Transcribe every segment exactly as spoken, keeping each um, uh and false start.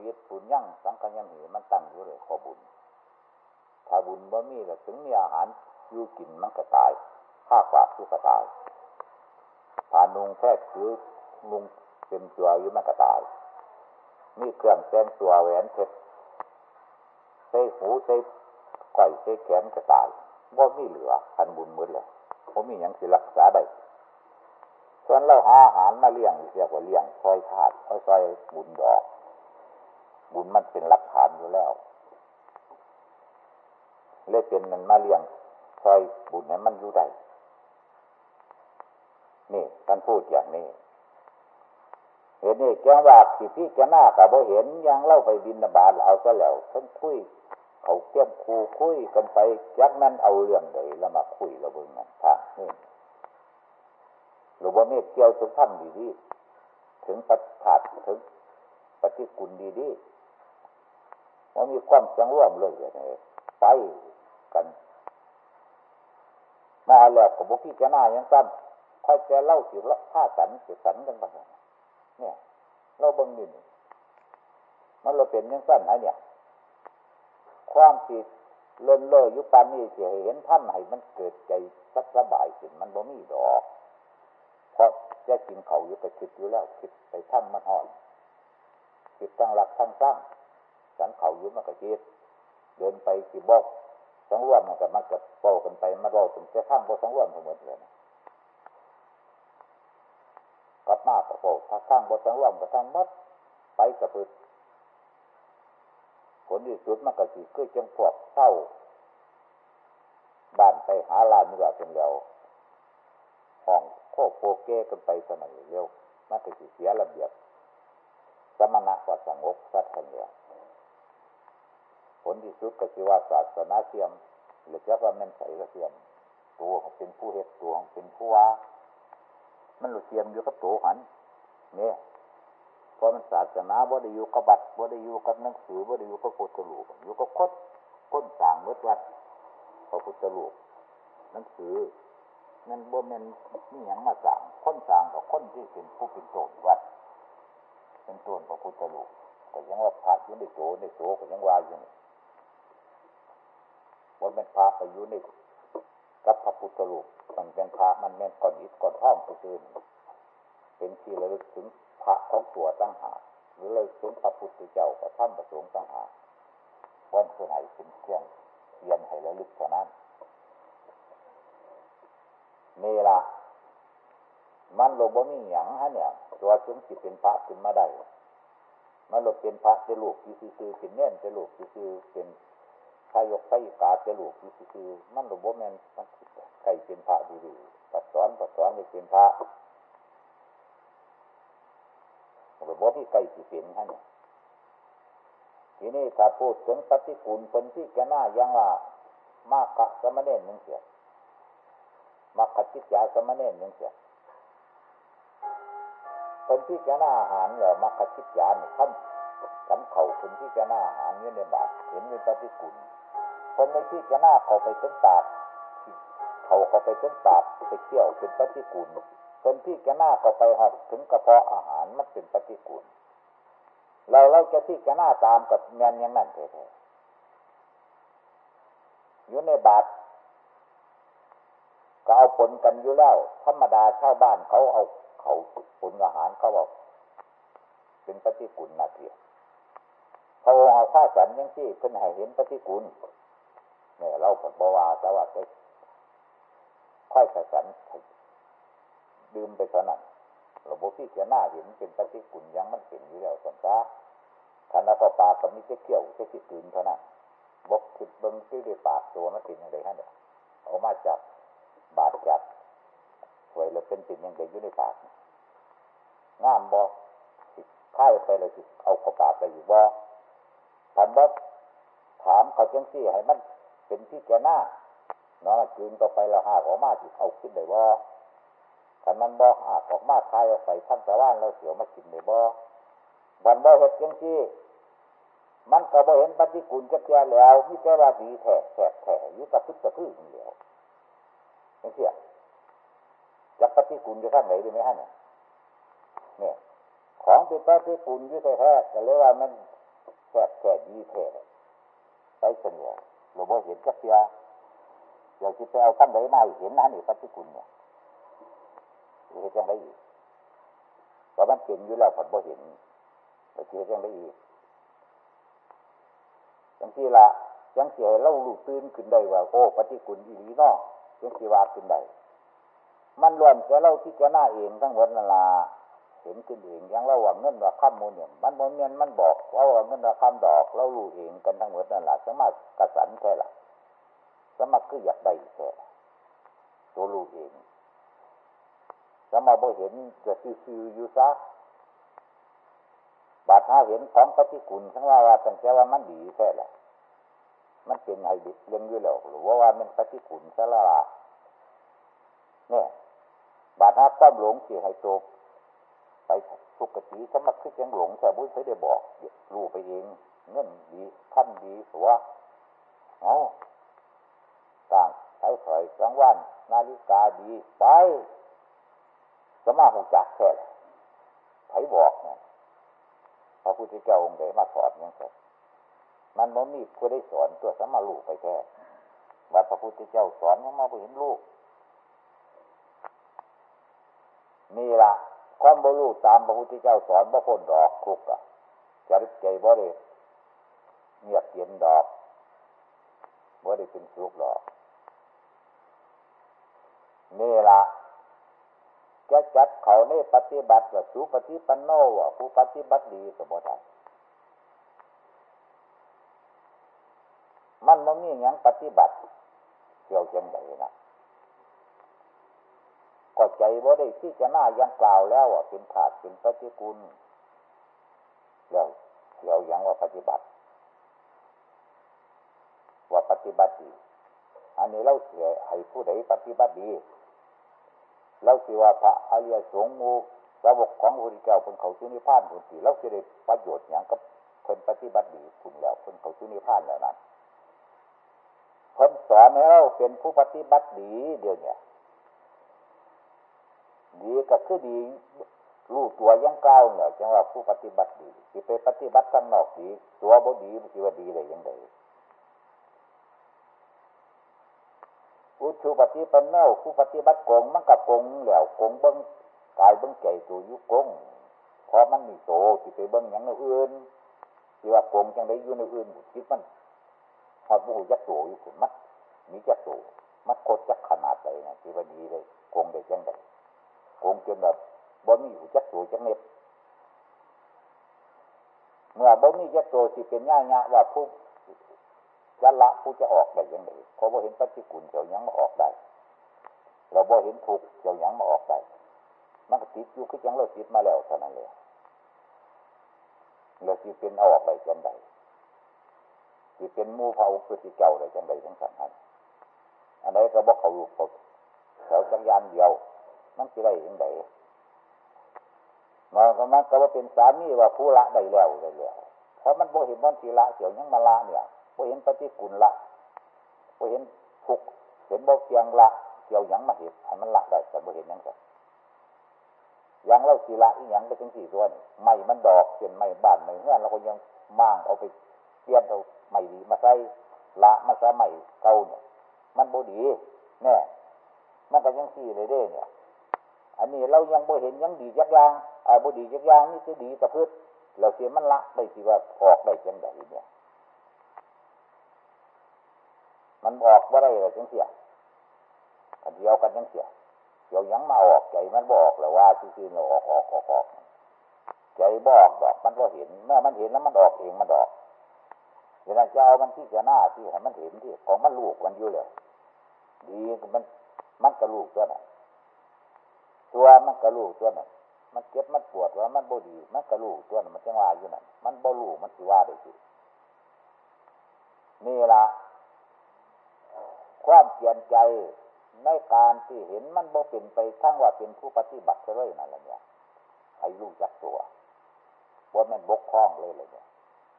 วิตปุญญังสังฆยมีมันตั้งอยู่เลยขอบุญถ้าบุญบ่มีแล้วถึงมีอาหารอยู่กินมันก็ตายข้าฝากอยู่ก็ตายผ่านุงแท้ถือนุงเต็มตัวอยู่มันก็ตายมีเครื่องแต่งตัวแหวนเพชรใส่หูใส่ก้อยใส่แขนก็ตายบ่มีเหลือคันบุญหมดเลยบ่มีหยังสิรักษาได้ส่วนเราหาอาหารมาเลี้ยงเรียกว่าเลี้ยงซอยธาตุซอยบุญดอกบุญมันเป็นหลักฐานอยู่แล้วเลยเป็นมันมาเลี้ยงซอยบุญให้มันอยู่ได้นี่ท่านพูดอย่างนี้เห็นนี่แกว่าสิพี่จะหน้าก็บ่เห็นยังเล่าไปบิณฑบาตเอาซะแล้วเพิ่นคุยเขาเกี่ยมคูคุยกันไปจากนั้นเอาเรื่องใดแล้วมาคุยแล้วเบิ่งนั่นทางนี่หรือว่าเมตเกี่ยวถึงธรรมดีๆถึงปัจจัยถึงปฏิกุลดีๆว่ามีความสังรวมเลยอย่างนี้ไปกันมาแล้วก็บ่พี่จะหน้ายังซ้ำค่อยจะเล่าสิว่าผ้าสันสิสันกันบ้างเนี่ยเราเบิ่งนี่มันเราเป็นยังสั้นนะเนี่ยความคิดเล่นเล่ยยุปานนี้จะเห็นท่านให้มันเกิดใจสักสบายขึ้นมันบ่มีดอกเพราะจะกินเขาอยู่ก็คิดอยู่แล้วคิดไปท่านมันห่อนคิดตั้งหลักตั้งสร้างสันเขาอยู่มันก็คิดเดินไปสิบอกสังรวมมันก็มันก็โตกันไปมาเราถึงจะข้ามบ่สังรวมทั้งหมดเลยกลับมาก็โอ้ถ้าข้างบ่สังรวมก็ทั้งหมดไปกระพือผลที่สุดมันก็สิคือจังพวกเศร้าบ้านไปหาลานเนื้อเป็นแล้วห้องโคโปเก้กันไปสมัยเร็วมันก็สิเสียระเบียบสมณะว่าสงบสัตว์กันแล้วผลที่สุดก็คือว่าศาสนาเทียมหรือจะว่ามันใส่กระเทียมตัวของเป็นผู้เฮ็ดตัวของเป็นผู้ว่ามันหลุดเทียมอยู่กับตัวหันเนี่ยเพราะมันศาสนาบ่ได้อยู่กับบัตรบ่ได้อยู่กับหนังสือบ่ได้อยู่กับพุทธรูปอยู่กับคดก้นต่างวัดวัดพระพุทธรูปหนังสือนั่นบ่แม่นมีหยังมาสั่งคนสั่งกับคนที่เป็นผู้เป็นโตวัดเป็นต้นพระพุทธรูปก็ยังว่าพระอยู่ในโตในโตก็ยังว่าอยู่นี่บ่แม่นพระไปอยู่ในกับพระพุทธรูปมันเป็นพระมันแม่นก้อนอิฐก้อนทองซื่อๆเป็นที่ระลึกถึงพระของตัวตั้งหากหรือระลึกถึงพระพุทธเจ้าพระธรรมพระสงฆ์ตั้งหากวันคือไหนเป็นเครื่องเทียนให้ระลึกเท่านั้นนี่ล่ะมันโลบ่มีหยังฮะเนี่ยตัวถึงสิเป็นพระขึ้นมาได้มันโลเป็นพระเป็นลูกซื่อๆเป็นเน่นเป็นลูกซื่อๆเป็นทายกไสยกาเป็นลูกซื่อๆมันโลบ่แม่นมันใครเป็นพระดีๆปัดสอนปัดสอนให้เป็นพระโลบ่ที่ใครสิเป็นฮะเนี่ยทีนี้ถ้าพูดถึงปฏิกูลเป็นที่แก่หน้ายังว่ามากะสมณเณรนึงเสียมัคคจิตยาสมณเณรนึงเสียคนที่แก่หน้าอาหารแล้วมัคคจิตยาเนี่ยท่านสันเข่าคนที่แก่หน้าอาหารอยู่ในบาตรเห็นเป็นปฏิกูลคนในที่แก่หน้าเขาไปถึงปากเขาเขาไปถึงปากไปเคี่ยวเป็นปฏิกูลคนที่แก่หน้าเขาไปหอดถึงกระเพาะอาหารมันเป็นปฏิกูลเราเราจะที่แก่หน้าตามกับแมนอย่างนั้นแท้ๆอยู่ในบาตรก็เอาผลกันอยู่แล้วธรรมดาชาวบ้านเขาเอาเขาผลอาหารเขาบอกเป็นปฏิกูลน่าเกลียดเขาเอาผ้าสันยังที่เพิ่นให้เห็นปฏิกูลเนี่ยเราผลบวาแต่ว่าไปค่อยสันดื่มไปเท่านั้นเราบอกพี่จะหน้าเห็นเป็นปฏิกูลยังมันเป็นอยู่แล้วสันตาขันแล้วก็ปากก็มีแค่เขี้ยวแค่ขี้ตื่นเท่านั้นบกคิดเบิ้งที่ได้ปากตัวมันเป็นยังไงฮะเนี่ยเอามาจับบาดจับสวยเลยเป็นสิ่งยังไงอยู่ในปากงามบ่ค่ายไปเลยสิเอาเข้าปากไปอยู่บ่ทันบ่ถามเขาจังซี่ให้มันเป็นที่แก่หน้าเนาะคืนก็ไปละหากออกมาสิเอาขึ้นได้บ่คันมันบ่หากออกมาคายออกไปทั้งตะวันแล้วเสียวมากินได้บ่วันบ่เฮ็ดจังซี่มันก็บ่เห็นปฏิกูลจักแก่แล้วมีแต่ว่าดีแท้แท้แท้อยู่กับทุกข์กับพื้นนี่แหละจังซี่จักปฏิกูลอยู่ทางไหนได้มั้ยฮะเนี่ยเนี่ยของเป็นปฏิกูลอยู่แท้ๆก็เลยว่ามันแท้แท้ดีแท้ไปเสนอเราบ่เห็นจักเสียเดี๋ยวสิไปเอาขั้นใดมาเห็นนะนี่ปฏิกูลเนี่ยเฮ็ดจังได๋อีกเพราะมันเป็นอยู่แล้วผัดบ่เห็นไปเฮ็ดจังได๋อีกจังซี่ล่ะจังสิให้เรารู้ตื่นขึ้นได้ว่าโอ้ปฏิกูลอีหลีเนาะจังสิว่าขึ้นได้มันล้วนแต่เราพิจารณาเองทั้งหมดนั่นล่ะเห็นขึ้นเองอย่างเราว่าเงินว่าคำมูลเนี่ยมันบ่แม่นมันบอกว่าว่าเงินว่าคำดอกเรารู้เองกันทั้งหมดนั่นล่ะสามารถกระสันแท้ล่ะสามารถคืออยากได้แท้ตัวรู้เองสามารถบ่เห็นจะซื่อๆอยู่ซะบาดหาเห็นของปฏิกูลทั้งว่าว่าตั้งแต่ว่ามันดีแท้ล่ะมันเป็นให้ดิเรื่องอยู่แล้วหรือว่าว่ามันปฏิกูลซะละล่ะเนี่ยบาดหาความหลงสิให้ตัวไปสุกติสมัครคือจังหลงแค่บุญเคยได้บอกรู้ไปเองเงินดีขั้นดีสัวเอาต่างใช้ถอยสังวันนาฬิกาดีไปสมาหูจักแค่ไผบอกเนี่ยพระพุทธเจ้าองค์ใดมาสอนยังไงมันบ่มีผู้ได้สอนตัวสมาลูกไปแท้ว่าพระพุทธเจ้าสอนยังมาบ่เห็นลูกนี่ล่ะความบ่รู้ตามพระพุทธเจ้าสอนบ่พ้นดอกคุกอ่ะจะรึกใจบ่ได้เงียบเย็นดอกบ่ได้เป็นสุขดอกนี่ล่ะจะจัดเขาในปฏิบัติว่าสุปฏิปันโนว่าผู้ปฏิบัติดีก็บ่ได้มันบ่มีหยังปฏิบัติเกี่ยวจังได๋นะก็ใจบ่ได้พิจารณาอย่างกล่าวแล้วว่าเป็นธาตุเป็นปฏิกูลแล้วเกี่ยวหยังว่าปฏิบัติว่าปฏิบัติดีอันนี้เราสิให้ผู้ใดปฏิบัติดีเราสิว่าพระอริยสงฆ์หมู่สาวกของพระพุทธเจ้าเพิ่นเข้าสู่นิพพานพุ่นสิเราสิได้ประโยชน์หยังกับเพิ่นปฏิบัติดีพุ่นแล้วเพิ่นเข้าสู่นิพพานแล้วนั้นเพิ่นสอนให้เราเป็นผู้ปฏิบัติดีเดี๋ยวนี้ดีก็คือดีรู้ตัวยังกล่าวเนี่ยจังว่าผู้ปฏิบัติดีสิไปปฏิบัติข้างนอกดีตัวบ่ดีสิว่าดีได้ยังไงผู้ชูปฏิปันโนผู้ปฏิบัติโกงมันก็โกงแล้วโกงเบิ่งกายเบิ่งใจตัวอยู่โกงเพราะมันมีโตสิไปเบิ่งหยังอื่นสิว่าโกงจังได๋อยู่ในอื่นคิดมันฮอดบ่ฮู้จักโตอยู่พุ่นมันมีจักโตมันโคตรจักขนาดใดน่ะสิว่าดีเลยโกงได้จังได๋โกงจนแบบบ่มีหูจักโตจักเม็ดเมื่อบ่มีจักโตสิเป็นญาๆว่าผู้จะละผู้จะออกได้ยังไงเพราะบ่เห็นปฏิกูลเจ้าหยังมาออกได้เราบ่เห็นทุกข์เจ้าหยังมาออกได้มันก็ติดอยู่คือจังเราติดมาแล้วเท่านั้นเลยเราสิเป็นเอาออกได้จังได๋สิเป็นหมู่เผ่าคือสิเจ้าได้จังได๋จังซั่นหั่นอันใดก็บ่เข้ารูปเข้าเขาจักยานเดียวมันสิได้จังได๋มันก็มันก็ว่าเป็นสามีว่าผู้ละได้แล้วได้แล้วเพราะมันบ่เห็นมันสิละเจ้าหยังมาละเนี่ยบ่เห็นปฏิกูลละบ่เห็นทุกข์เห็นบ่เที่ยงละเกี่ยวหยังมาเฮ็ดให้มันละได้แต่บ่เห็นหยังซักอย่างเราสิละอีหยังก็จังซี่ตัวนี่ไม้มันดอกเช่นไม้บ้านไม้เฮือนเราก็ยังม้างเอาไปเปลี่ยนเอาไม้ดีมาใส่ละมาใส่ไม้เก่าเนี่ยมันบ่ดีแน่มันก็จังซี่เลยเด้เนี่ยอันนี้เรายังบ่เห็นยังดีจักอย่างอ่าบ่ดีจักอย่างนี่สิดีตะพึดแล้วสิมันละได้สิว่าออกได้จังได๋เนี่ยมันออกบ่ได้เลยจังเสียอันเดียวกันจังเสียเดี๋ยวยังมาออกใจมันบ่ออกแล้วว่าซื่อๆเราออกออกออกออกใจบ่ออกดอกมันบ่เห็นเมื่อมันเห็นแล้วมันออกเองมันดอกเวลาจะเอามันที่จะหน้าที่ให้มันเห็นที่ของมันลูกมันอยู่แล้วดีมันมันกระลูกตัวน่ะตัวมันกระลูกตัวน่ะมันเจ็บมันปวดว่ามันบ่ดีมันกระลูกตัวน่ะมันจังว่าอยู่นั่นมันบ่ลูกมันสิว่าได้สินี่ล่ะความเปลี่ยนใจในการที่เห็นมันบ่เป็นไปทั้งว่าเป็นผู้ปฏิบัติเลยนั่นแหละเนี่ยให้รู้จักตัวบ่แม่นบกพร่องเลยเลยเนี่ย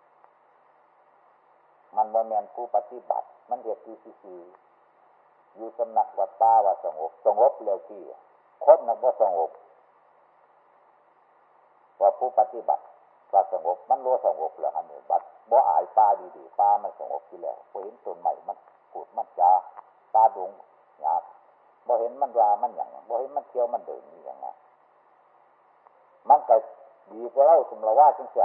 มันบ่แม่นผู้ปฏิบัติมันเฮ็ดอยู่ซื่อๆอยู่สำนักวัดป่าว่าสงบสงบแล้วที่คนน่ะบ่สงบว่าผู้ปฏิบัติว่าสงบมันรู้สงบเหรอฮะเนี่ยบัดบ่อายป่าดีๆป่ามันสงบอยู่แล้วบ่เห็นต้นไม้มันพูดมันจาตาดงหยาบบ่เห็นมันว่ามันหยังบ่เห็นมันเที่ยวมันเดินนี่หยังไงมันก็ดีกว่าเราสมละว่าจังซี่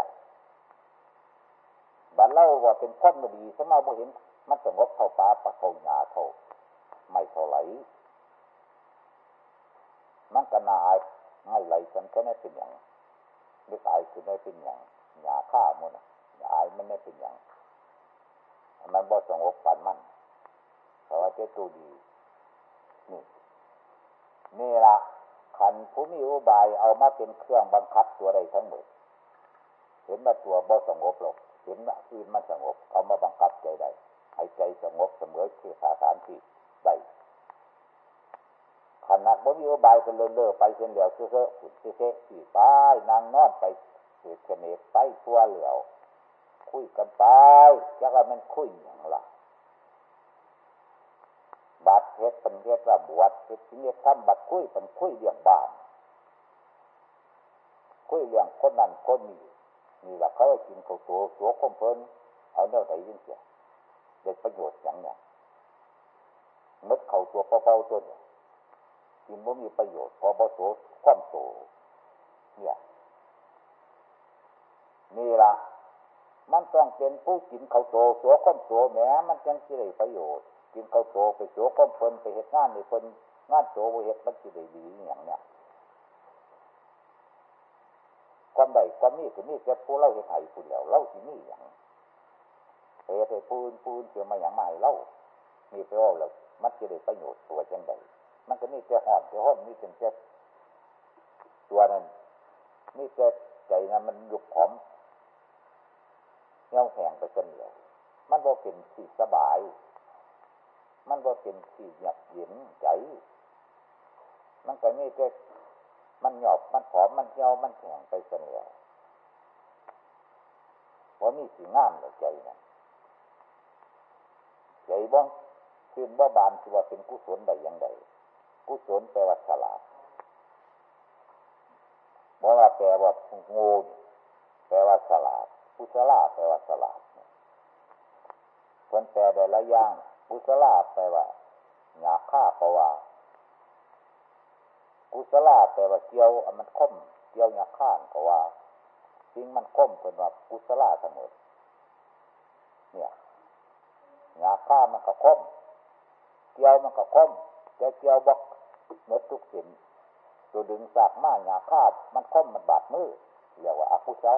บัดเราว่าเป็นคนบ่ดีซะมาบ่เห็นมันสงบเท่าป่าปะเขาหญ้าเท่าไม่เท่าไหร่มันก็น่าอายไม่ไหลฉันก็ไม่เป็นหยังนึกอายคือไม่เป็นหยังหญ้าฆ่าหมดน่ะอายมันไม่เป็นหยังมันบ่สงบปานมันเพราะว่าเจ้าตัวดีนี่นี่ล่ะขันผู้มีอุบายเอามาเป็นเครื่องบังคับตัวใดทั้งหมดเห็นว่าตัวบ่สงบหรอกเห็นว่าอื่นมันสงบเอามาบังคับใจได้ให้ใจสงบเสมอคือสาสารที่ได้ขณะบ่มีอุบายก็เลื่อนๆไปเช่นเดียวเซ่อๆขุดเซ่ๆขี่ไปนางนอนไปเสกเสน่ห์ไปทั่วเหลียวคุยกันไปจักว่ามันคุยอย่างล่ะบัดเฮ็ดเป็นเรียกว่าบวชเฮ็ดสิเนี่ยทำบัดคุยเป็นคุยเรื่องบ้านคุยเรื่องคนนั้นคนนี้นี่ล่ะเขาให้กินข้าวตัวตัวคมเพิ่นเอาแนวใดจังซี่ได้ประโยชน์หยังเนี่ยมึดเข้าตัวเป่าๆตัวเนี่ยกินบ่มีประโยชน์พอบ่โตความโตเนี่ยนี่ล่ะมันต้องเป็นผู้กินข้าวโตตัวความโตแหมมันจังสิได้ประโยชน์กินข้าวโตไปตัวความเพิ่นไปเฮ็ดงานให้เพิ่นงานโตบ่เฮ็ดมันสิได้ดีหยังเนี่ยความใดความนี้ก็มีแต่ผู้เราเฮ็ดให้ผู้เดียวเราสิมีหยังเฮ็ดให้ผู้อื่นผู้อื่นสิมาหยังมาให้เรานี่ไปว่าแล้วมันสิได้ประโยชน์ตัวจังได๋มันก็มีแต่ฮ้อนแต่ฮ้อนมีแต่แต่ตัวนั้นมีแต่ใจนั้นมันยุบผอมเหี่ยวแห้งไปจนเหลวมันบ่เป็นที่สบายมันบ่เป็นที่เงียบเย็นใจมันก็มีแต่มันหยอบมันผอมมันเหี่ยวมันแห้งไปจนเหลวบ่มีสิงามในใจนั่นใจบ่ชื่นบ่บานสิว่าเป็นกุศลได้อย่างใดกุศลแปลว่าฉลาดบ่ว่าแปลว่าโง่แปลว่าฉลาดกุศลแปลว่าฉลาดเพิ่นแปลได้หลายอย่างกุศลแปลว่าหยาบคายเพราะว่ากุศลแปลว่าเกี่ยวอันมันคมเกี่ยวหยาบคายเพราะว่าสิ่งมันคมเพิ่นว่ากุศลเสมอเนี่ยหยาบคายมันก็คมเกี่ยวมันก็คมแต่เกี่ยวบ่หมดทุกสิ่งตัวดึงสากมาหยาบคายมันคมมันบาดมือเรียกว่าอกุศล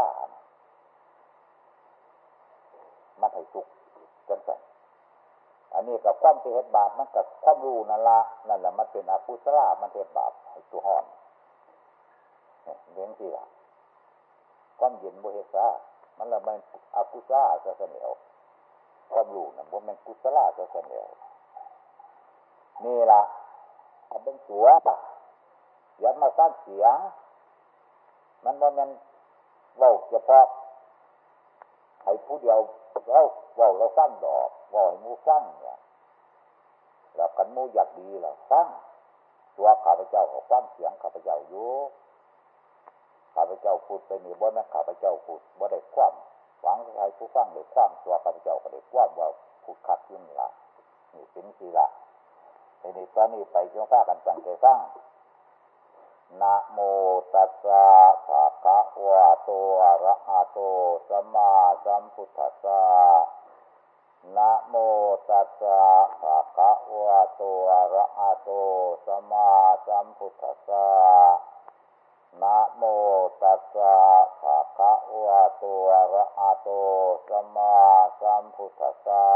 มันให้สุขจังซั่นอันนี้กับความที่เฮ็ดบาปมันกับความรู้นั่นละนั่นแหละมันเป็นอกุศลมันเฮ็ดบาปให้ตัวฮ้อนเนี่ยเรื่องที่ล่ะความเย็นบ่เฮ็ดซะมันละมันอกุศลซะซั่นแล้วความรู้นั่นบ่แม่นกุศลซะซั่นแล้วนี่ล่ะอันเป็นตัวอย่ามาสร้างเสียงมันบ่แม่นเว้าเฉพาะให้ผู้เดียวเราเว้าเราฟังดอกเว้าให้หมู่ฟังเนี่ยแล้วกันหมู่อยากดีล่ะฟังตัวข้าพเจ้าก็ฟังเสียงข้าพเจ้าอยู่ข้าพเจ้าพูดไปนี่บ่แม่นข้าพเจ้าพูดบ่ได้ความหวังให้ผู้ฟังได้ความตัวข้าพเจ้าก็ได้ความว่าพูดคักอยู่นี่ล่ะนี่เป็นสิล่ะทีนี้ตอนนี้ไปจงพากันตั้งใจฟังนะโมตัสสะภะคะวะโตอะระหะโตสัมมาสัมพุทธัสสะนะโมตัสสะภะคะวะโตอะระหะโตสัมมาสัมพุทธัสสะนะโมตัสสะภะคะวะโตอะระหะโตสัมมาสัมพุทธัสสะ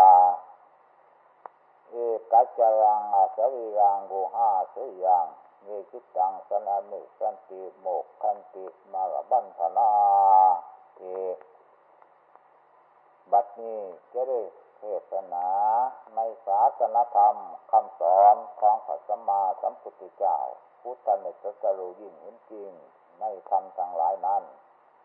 เอกัจจรังอสริรังโกหาสิยังเมจิตังสนามิสันติโมกขันติมาลบันธนาเอบัดนี้จะได้เทศนาในศาสนธรรมคำสอนของพระสัมมาสัมพุทธเจ้าผู้ท่านได้ตรัสรู้ยิ่งเห็นจริงในธรรมทั้งหลายนั้น